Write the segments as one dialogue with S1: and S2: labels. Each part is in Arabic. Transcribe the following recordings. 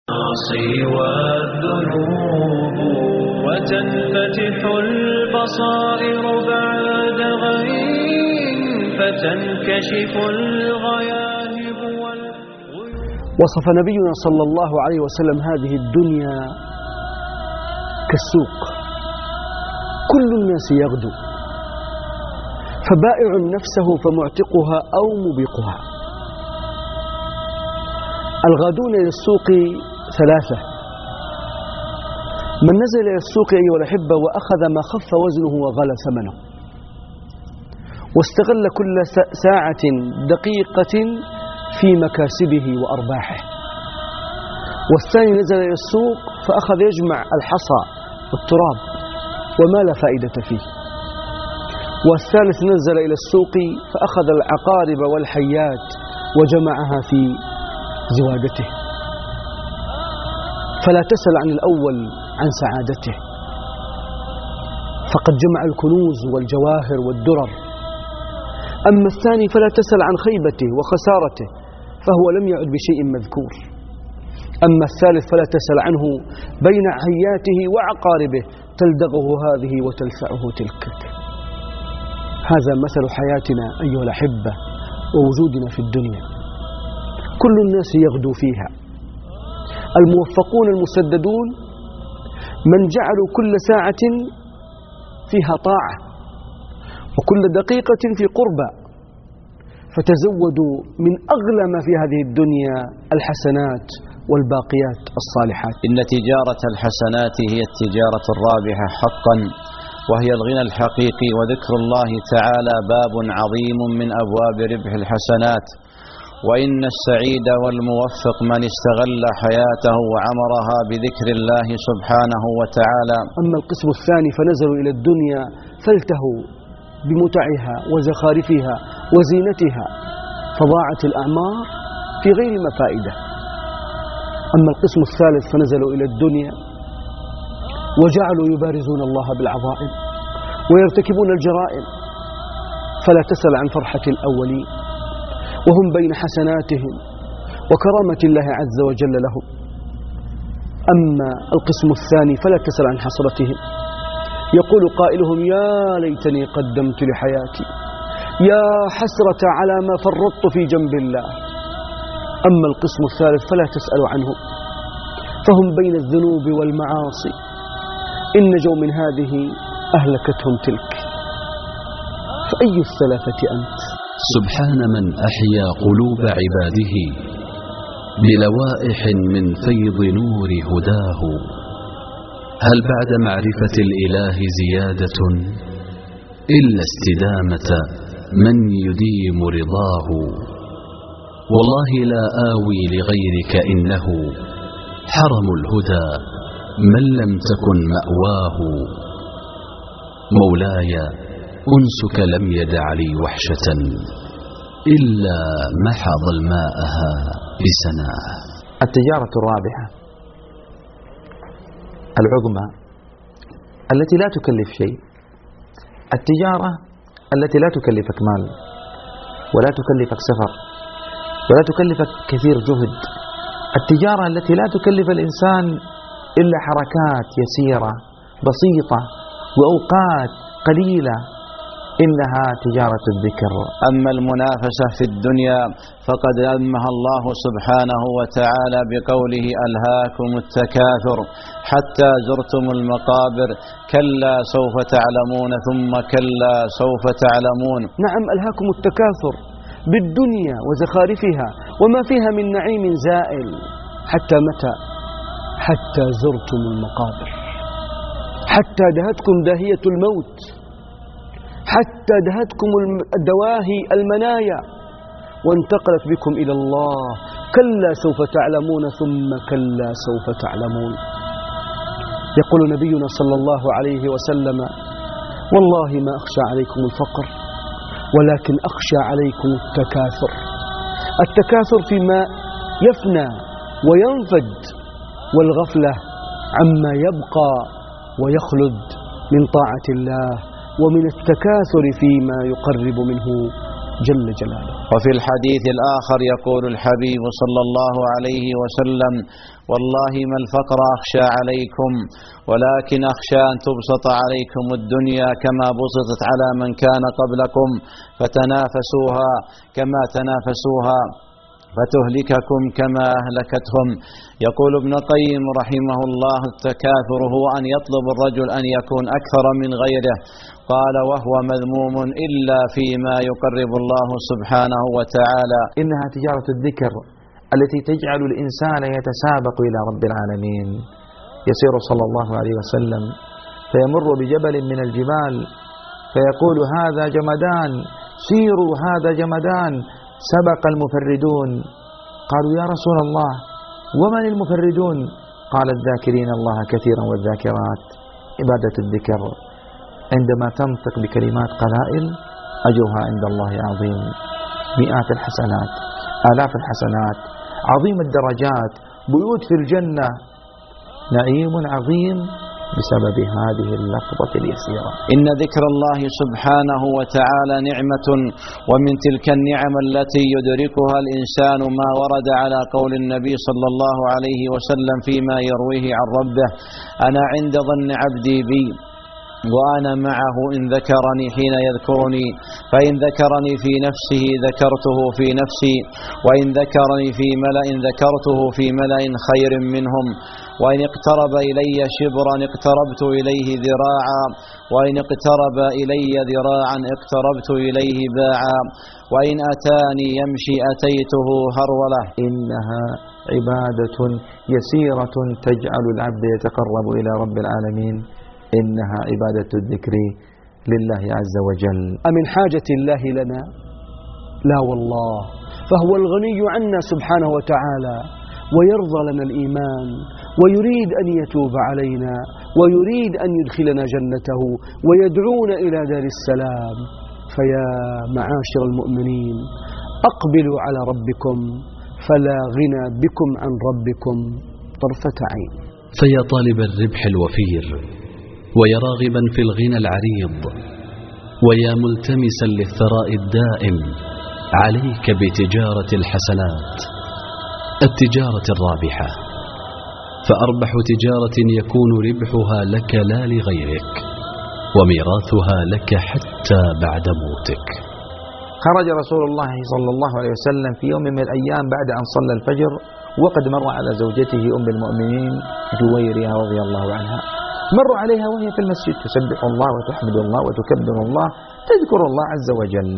S1: والذنوب وتنفتح البصائر بعد غين فتنكشف الغياهب والغيوب.
S2: وصف نبينا صلى الله عليه وسلم هذه الدنيا كالسوق، كل الناس يغدو، فبائع نفسه فمعتقها أو مبيقها. الغادون إلى السوق ثلاثة: من نزل إلى السوق أيها الأحبة وأخذ ما خف وزنه وغلى ثمنه، واستغل كل ساعة دقيقة في مكاسبه وأرباحه. والثاني نزل إلى السوق فأخذ يجمع الحصى والتراب وما لا فائدة فيه. والثالث نزل إلى السوق فأخذ العقارب والحيات وجمعها في زوادته. فلا تسل عن الأول عن سعادته، فقد جمع الكنوز والجواهر والدرر. أما الثاني فلا تسل عن خيبته وخسارته، فهو لم يعد بشيء مذكور. أما الثالث فلا تسل عنه بين حياته وعقاربه، تلدغه هذه وتلفعه تلك. هذا مثل حياتنا أيها الأحبة ووجودنا في الدنيا، كل الناس يغدو فيها. الموفقون المسددون من جعلوا كل ساعة فيها طاعة وكل دقيقة في قربة، فتزودوا من أغلى ما في هذه الدنيا الحسنات والباقيات الصالحات.
S3: إن تجارة الحسنات هي التجارة الرابحة حقا، وهي الغنى الحقيقي، وذكر الله تعالى باب عظيم من أبواب ربح الحسنات. وإن السعيد والموفق من استغل حياته وعمرها بذكر الله سبحانه وتعالى.
S2: أما القسم الثاني فنزلوا إلى الدنيا فالتهوا بمتعها وزخارفها وزينتها، فضاعت الأعمار في غير مفائدة. أما القسم الثالث فنزلوا إلى الدنيا وجعلوا يبارزون الله بالعظائم ويرتكبون الجرائم، فلا تسل عن فرحة الأولين وهم بين حسناتهم وكرامة الله عز وجل لهم. أما القسم الثاني فلا تسل عن حسرتهم، يقول قائلهم: يا ليتني قدمت لحياتي، يا حسرة على ما فرطت في جنب الله. أما القسم الثالث فلا تسأل عنهم، فهم بين الذنوب والمعاصي، إن نجوا من هذه أهلكتهم تلك. فأي الثلاثة أنت؟
S4: سبحان من أحيا قلوب عباده بلوائح من فيض نور هداه. هل بعد معرفة الإله زيادة إلا استدامة من يديم رضاه؟ والله لا آوي لغيرك إنه حرم الهدى من لم تكن مأواه. مولاي أنسك لم يدع لي وحشة إلا محى ظلماءها بسناه.
S5: التجارة الرابحة العظمى التي لا تكلف شيء، التجارة التي لا تكلفك مال ولا تكلفك سفر ولا تكلفك كثير جهد، التجارة التي لا تكلف الإنسان إلا حركات يسيرة بسيطة وأوقات قليلة، إنها تجارة الذكر.
S3: أما المنافسة في الدنيا فقد ذمها الله سبحانه وتعالى بقوله: ألهاكم التكاثر حتى زرتم المقابر كلا سوف تعلمون ثم كلا سوف تعلمون.
S2: نعم، ألهاكم التكاثر بالدنيا وزخارفها وما فيها من نعيم زائل. حتى متى؟ حتى زرتم المقابر، حتى دهتكم داهية الموت، حتى دهتكم الدواهي المنايا وانتقلت بكم إلى الله. كلا سوف تعلمون ثم كلا سوف تعلمون. يقول نبينا صلى الله عليه وسلم: والله ما أخشى عليكم الفقر ولكن أخشى عليكم التكاثر. التكاثر فيما يفنى وينفد، والغفلة عما يبقى ويخلد من طاعة الله، ومن التكاثر فيما يقرب منه جل جلاله.
S3: وفي الحديث الآخر يقول الحبيب صلى الله عليه وسلم: والله ما الفقر أخشى عليكم، ولكن أخشى أن تبسط عليكم الدنيا كما بسطت على من كان قبلكم فتنافسوها كما تنافسوها فتهلككم كما أهلكتهم. يقول ابن القيم رحمه الله: التكاثر هو أن يطلب الرجل أن يكون أكثر من غيره. قال: وهو مذموم إلا فيما يقرب الله سبحانه وتعالى.
S5: إنها تجارة الذكر التي تجعل الإنسان يتسابق إلى رب العالمين. يسير صلى الله عليه وسلم فيمر بجبل من الجبال فيقول: هذا جمدان، سيروا هذا جمدان، سبق المفردون. قالوا: يا رسول الله ومن المفردون؟ قال: الذاكرين الله كثيرا والذاكرات. عبادة الذكر عندما تنطق بكلمات قلائل أجرها عند الله عظيم، مئات الحسنات، آلاف الحسنات، عظيم الدرجات، بيوت في الجنة، نعيم عظيم بسبب هذه اللفظة اليسيرة.
S3: إن ذكر الله سبحانه وتعالى نعمة، ومن تلك النعم التي يدركها الإنسان ما ورد على قول النبي صلى الله عليه وسلم فيما يرويه عن ربه: أنا عند ظن عبدي بي وأنا معه إن ذكرني حين يذكرني، فإن ذكرني في نفسه ذكرته في نفسي، وإن ذكرني في ملأ ذكرته في ملأ خير منهم، وإن اقترب إلي شبرا اقتربت إليه ذراعا، وإن اقترب إلي ذراعا اقتربت إليه باعا، وإن أتاني يمشي أتيته هرولة.
S5: إنها عبادة يسيرة تجعل العبد يتقرب إلى رب العالمين. إنها عبادة الذكر لله عز وجل.
S2: أمن حاجة الله لنا؟ لا والله، فهو الغني عنا سبحانه وتعالى، ويرضى لنا الإيمان، ويريد أن يتوب علينا، ويريد أن يدخلنا جنته، ويدعونا إلى دار السلام. فيا معاشر المؤمنين، أقبلوا على ربكم فلا غنى بكم عن ربكم طرفة عين.
S4: فيا طالب الربح الوفير، ويا راغبا في الغنى العريض، ويا ملتمسا للثراء الدائم، عليك بتجارة الحسنات، التجارة الرابحة. فأربح تجارة يكون ربحها لك لا لغيرك، وميراثها لك حتى بعد موتك.
S5: خرج رسول الله صلى الله عليه وسلم في يوم من الأيام بعد أن صلى الفجر، وقد مر على زوجته أم المؤمنين جويرية رضي الله عنها. مر عليها وهي في المسجد تسبح الله وتحمد الله وتكبر الله، تذكر الله عز وجل.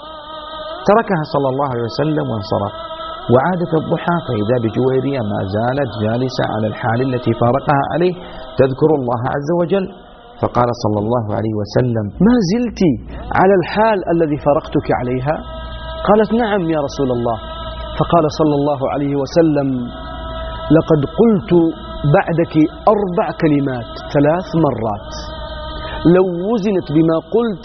S5: تركها صلى الله عليه وسلم وانصرف، وعاد في الضحى فإذا بجويرية ما زالت جالسة على الحال التي فارقها عليه تذكر الله عز وجل. فقال صلى الله عليه وسلم:
S2: ما زلت على الحال الذي فارقتك عليها؟ قالت: نعم يا رسول الله. فقال صلى الله عليه وسلم: لقد قلت بعدك 4 كلمات 3 مرات، لو وزنت بما قلت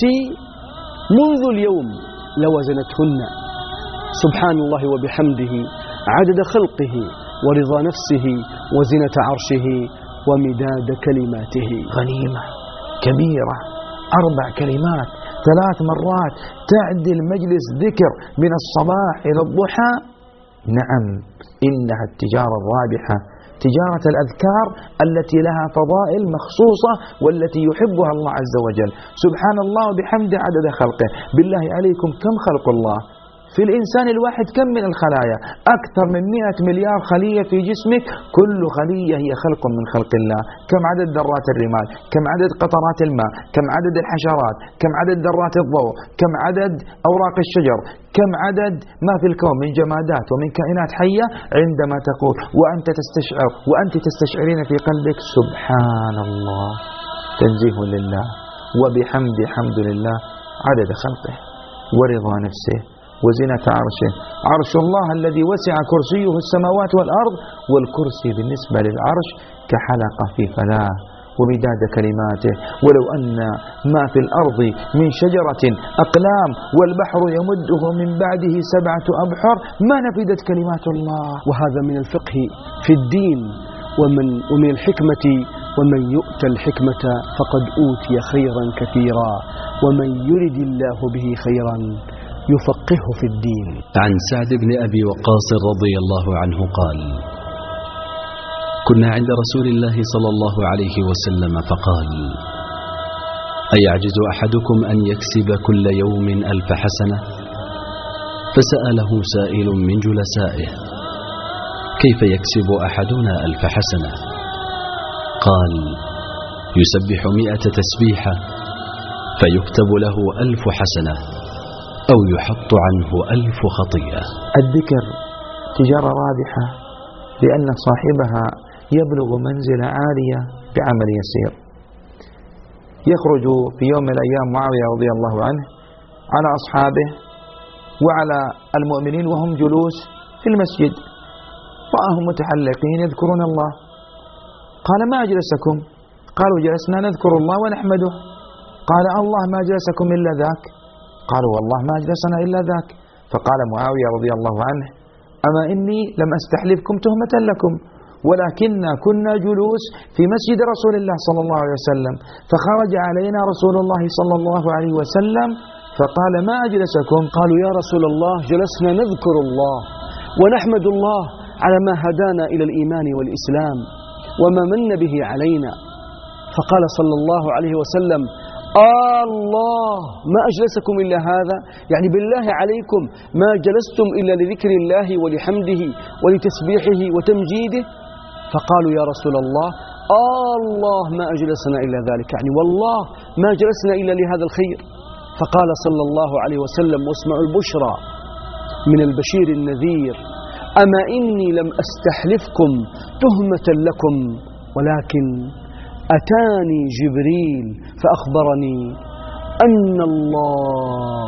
S2: منذ اليوم لوزنتهن. سبحان الله وبحمده عدد خلقه ورضا نفسه وزنة عرشه ومداد كلماته.
S5: غنيمة كبيرة، 4 كلمات 3 مرات تعدل مجلس ذكر من الصباح إلى الضحى. نعم، إنها التجارة الرابحة، تجارة الأذكار التي لها فضائل مخصوصة والتي يحبها الله عز وجل. سبحان الله وبحمده عدد خلقه. بالله عليكم، كم خلق الله؟ في الإنسان الواحد كم من الخلايا؟ أكثر من 100 مليار خلية في جسمك، كل خلية هي خلق من خلق الله. كم عدد ذرات الرمال؟ كم عدد قطرات الماء؟ كم عدد الحشرات؟ كم عدد ذرات الضوء؟ كم عدد أوراق الشجر؟ كم عدد ما في الكون من جمادات ومن كائنات حية؟ عندما تقول وأنت تستشعر وأنت تستشعرين في قلبك سبحان الله، تنزيه لله وبحمد حمد لله، عدد خلقه ورضا نفسه وزنة عرشه. عرش الله الذي وسع كرسيه السماوات والأرض، والكرسي بالنسبة للعرش كحلقة في فلاة، ومداد كلماته. ولو أن ما في الأرض من شجرة أقلام والبحر يمده من بعده 7 أبحر ما نفدت كلمات الله.
S2: وهذا من الفقه في الدين ومن الحكمة. ومن يؤتى الحكمة فقد أوتي خيرا كثيرا، ومن يرد الله به خيرا يفقهه في الدين.
S4: عن سعد بن أبي وقاص رضي الله عنه قال: كنا عند رسول الله صلى الله عليه وسلم فقال: أيعجز أحدكم أن يكسب كل يوم 1000 حسنة؟ فسأله سائل من جلسائه: كيف يكسب أحدنا 1000 حسنة؟ قال: يسبح 100 تسبيحة فيكتب له 1000 حسنة أو يحط عنه 1000 خطيئة.
S5: الذكر تجارة رابحة لأن صاحبها يبلغ منزلة عالية بعمل يسير. يخرج في يوم من الأيام معاوية رضي الله عنه على أصحابه وعلى المؤمنين وهم جلوس في المسجد، رآهم متحلقين يذكرون الله، قال: ما أجلسكم؟ قالوا: جلسنا نذكر الله ونحمده. قال: الله ما جلسكم إلا ذاك؟ قالوا: والله ما أجلسنا إلا ذاك. فقال معاوية رضي الله عنه: أما إني لم أستحلفكم تهمة لكم، ولكننا كنا جلوس في مسجد رسول الله صلى الله عليه وسلم، فخرج علينا رسول الله صلى الله عليه وسلم فقال: ما أجلسكم؟
S2: قالوا: يا رسول الله جلسنا نذكر الله ونحمد الله على ما هدانا إلى الإيمان والإسلام وما من به علينا. فقال صلى الله عليه وسلم: الله ما أجلسكم إلا هذا؟ يعني بالله عليكم ما جلستم إلا لذكر الله ولحمده ولتسبيحه وتمجيده؟ فقالوا: يا رسول الله الله ما أجلسنا إلا ذلك، يعني والله ما جلسنا إلا لهذا الخير. فقال صلى الله عليه وسلم: واسمعوا البشرى من البشير النذير، أما إني لم أستحلفكم تهمة لكم، ولكن أتاني جبريل فأخبرني أن الله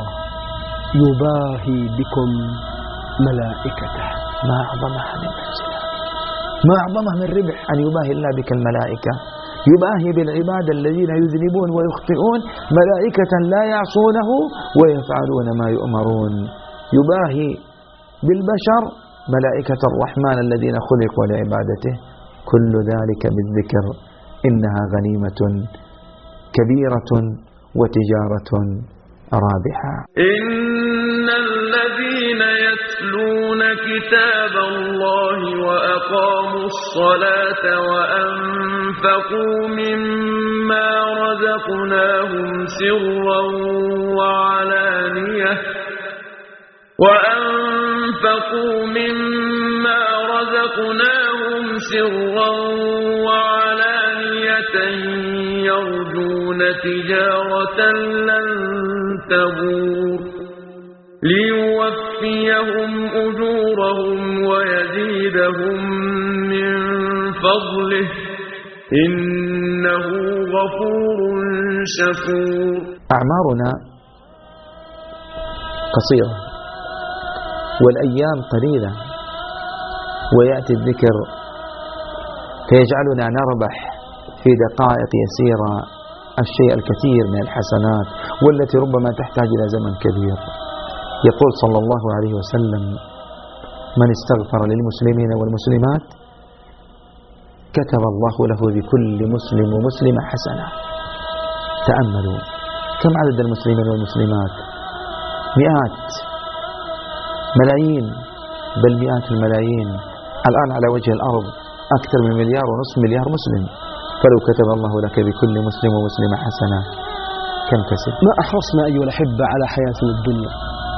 S2: يباهي بكم ملائكته.
S5: ما أعظم هذه المنزلة، ما أعظمها من ربح أن يباهي الله بك الملائكة. يباهي بالعباد الذين يذنبون ويخطئون ملائكة لا يعصونه ويفعلون ما يؤمرون. يباهي بالبشر ملائكة الرحمن الذين خلقوا لعبادته. كل ذلك بالذكر، إنها غنيمة كبيرة وتجارة رابحة.
S1: إن الذين يتلون كتاب الله وأقاموا الصلاة وأنفقوا مما رزقناهم سرا وعلانية يرجون تجارة لن تبور ليوفيهم أجورهم ويزيدهم من فضله إنه غفور شكور.
S5: أعمارنا قصيرة والأيام قليلة، ويأتي الذكر فيجعلنا نربح في دقائق يسيرة الشيء الكثير من الحسنات والتي ربما تحتاج إلى زمن كبير. يقول صلى الله عليه وسلم: من استغفر للمسلمين والمسلمات كتب الله له بكل مسلم ومسلمة حسنة. تأملوا كم عدد المسلمين والمسلمات؟ مئات، ملايين، بل مئات الملايين. الآن على وجه الأرض أكثر من 1.5 مليار مسلم، فلو كتب الله لك بكل مسلم ومسلمة حسنة كم كسب؟
S2: ما أحرصنا أيها الأحبة على حياتنا الدنيا،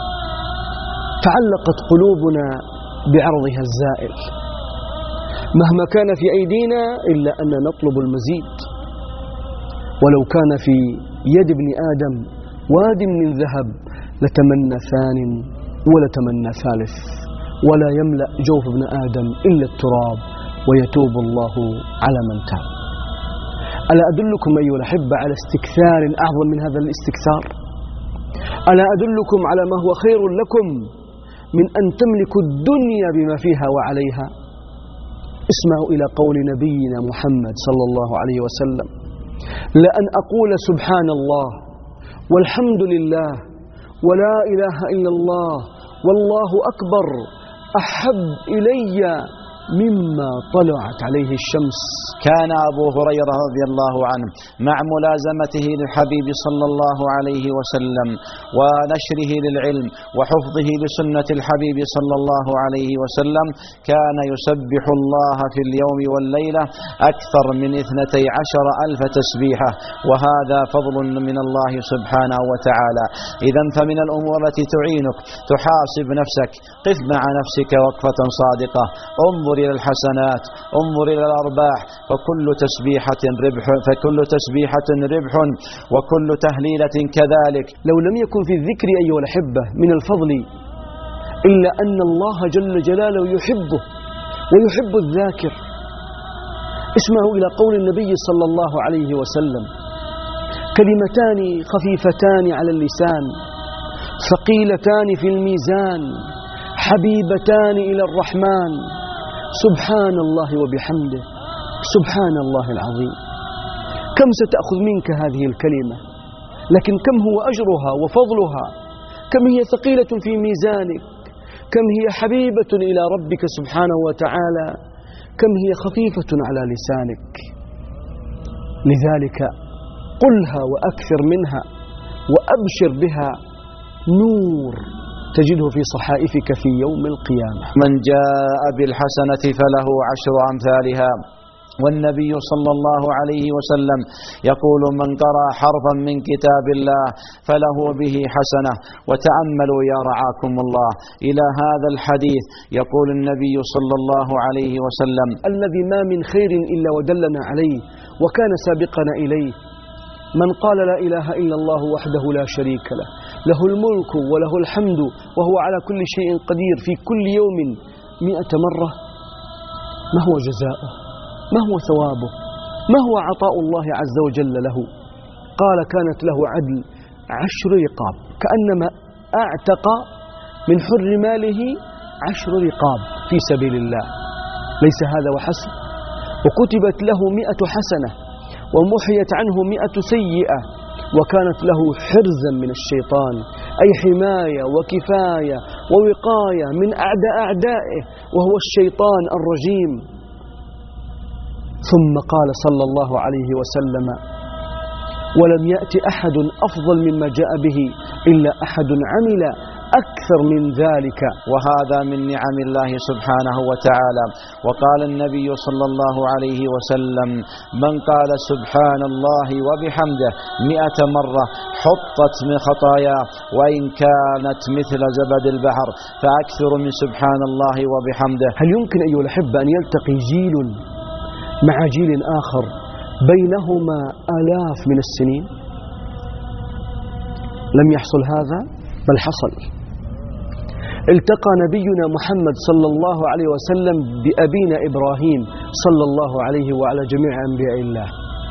S2: تعلقت قلوبنا بعرضها الزائل، مهما كان في أيدينا إلا أن نطلب المزيد. ولو كان في يد ابن آدم واد من ذهب لتمنى ثان ولتمنى ثالث، ولا يملأ جوف ابن آدم إلا التراب ويتوب الله على من تاب. ألا أدلكم أيها الأحبة على استكثار أعظم من هذا الاستكثار؟ ألا أدلكم على ما هو خير لكم من أن تملكوا الدنيا بما فيها وعليها؟ اسمعوا إلى قول نبينا محمد صلى الله عليه وسلم: لأن أقول سبحان الله والحمد لله ولا إله إلا الله والله أكبر أحب إلي مما طلعت عليه الشمس.
S3: كان أبو هريرة رضي الله عنه مع ملازمته للحبيب صلى الله عليه وسلم ونشره للعلم وحفظه لسنة الحبيب صلى الله عليه وسلم كان يسبح الله في اليوم والليلة أكثر من 12,000 تسبيحة، وهذا فضل من الله سبحانه وتعالى. إذن فمن الأمور التي تعينك تحاسب نفسك، قف مع نفسك وقفة صادقة، انظر إلى الحسنات، انظر إلى الأرباح، فكل تسبيحة ربح وكل تهليلة كذلك.
S2: لو لم يكن في الذكر أيها الأحبة من الفضل إلا أن الله جل جلاله يحبه ويحب الذاكر. اسمعوا إلى قول النبي صلى الله عليه وسلم: كلمتان خفيفتان على اللسان ثقيلتان في الميزان حبيبتان إلى الرحمن سبحان الله وبحمده سبحان الله العظيم. كم ستأخذ منك هذه الكلمة، لكن كم هو أجرها وفضلها، كم هي ثقيلة في ميزانك، كم هي حبيبة إلى ربك سبحانه وتعالى، كم هي خفيفة على لسانك. لذلك قلها وأكثر منها وأبشر بها، نور تجده في صحائفك في يوم القيامة.
S3: من جاء بالحسنة فله 10 أمثالها. والنبي صلى الله عليه وسلم يقول: من قرأ حرفا من كتاب الله فله به حسنة. وتأملوا يا رعاكم الله إلى هذا الحديث، يقول النبي صلى الله عليه وسلم:
S2: الذي ما من خير إلا ودلنا عليه وكان سابقنا إليه، من قال لا إله إلا الله وحده لا شريك له، له الملك وله الحمد وهو على كل شيء قدير، في كل يوم 100 مرة. ما هو جزاؤه؟ ما هو ثوابه؟ ما هو عطاء الله عز وجل له؟ قال: كانت له عدل 10 رقاب، كأنما أعتق من حر ماله 10 رقاب في سبيل الله. ليس هذا وحسب، وكتبت له 100 حسنة ومحيت عنه 100 سيئة، وكانت له حرزا من الشيطان، أي حماية وكفاية ووقاية من أعدائه وهو الشيطان الرجيم. ثم قال صلى الله عليه وسلم: ولم يأتي أحد أفضل مما جاء به إلا أحد عمل أكثر من ذلك.
S3: وهذا من نعم الله سبحانه وتعالى. وقال النبي صلى الله عليه وسلم: من قال سبحان الله وبحمده 100 مرة حطت من خطاياه وإن كانت مثل زبد البحر، فأكثر من سبحان الله وبحمده.
S2: هل يمكن أيها الأحبة أن يلتقي جيل مع جيل آخر بينهما آلاف من السنين؟ لم يحصل هذا، بل حصل. التقى نبينا محمد صلى الله عليه وسلم بأبينا إبراهيم صلى الله عليه وعلى جميع أنبياء الله.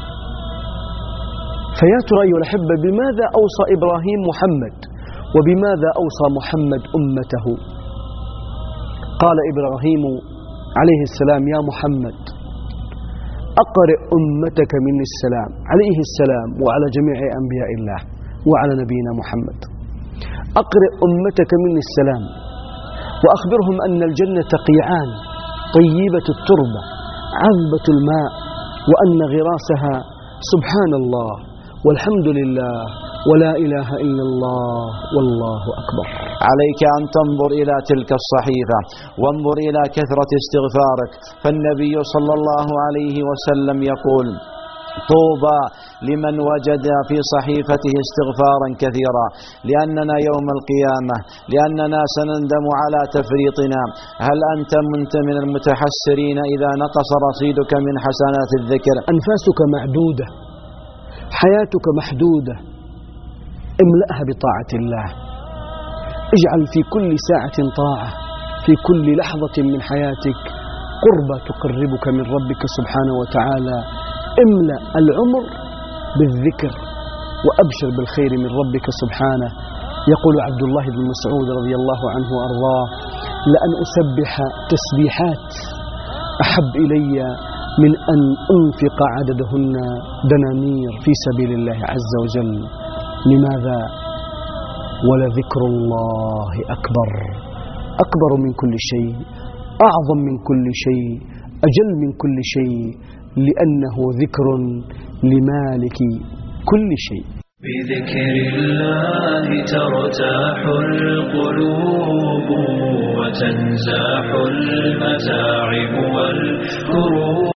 S2: فيا ترى أيها الأحبة، بماذا أوصى إبراهيم محمد، وبماذا أوصى محمد أمته؟ قال إبراهيم عليه السلام: يا محمد أقرئ أمتك مني السلام، عليه السلام وعلى جميع أنبياء الله وعلى نبينا محمد. أقرئ أمتك مني السلام، وأخبرهم أن الجنة قيعان، طيبة التربة عذبة الماء، وأن غراسها سبحان الله والحمد لله ولا إله إلا الله والله أكبر.
S3: عليك أن تنظر إلى تلك الصحيفة وانظر إلى كثرة استغفارك، فالنبي صلى الله عليه وسلم يقول: طوبى لمن وجد في صحيفته استغفارا كثيرا، لأننا يوم القيامة لأننا سنندم على تفريطنا. هل أنت من المتحسرين إذا نقص رصيدك من حسنات الذكر؟
S2: أنفاسك معدودة، حياتك محدودة، املأها بطاعة الله. اجعل في كل ساعة طاعة، في كل لحظة من حياتك قربة تقربك من ربك سبحانه وتعالى. املأ العمر بالذكر وأبشر بالخير من ربك سبحانه. يقول عبد الله بن مسعود رضي الله عنه وأرضاه: لأن أسبح تسبيحات أحب إلي من أن أنفق عددهن دنانير في سبيل الله عز وجل. لماذا؟ ولذكر الله أكبر، أكبر من كل شيء، أعظم من كل شيء، أجل من كل شيء، لأنه ذكر لمالك كل شيء.
S6: بذكر الله ترتاح القلوب وتنزاح المتاعب والكروب.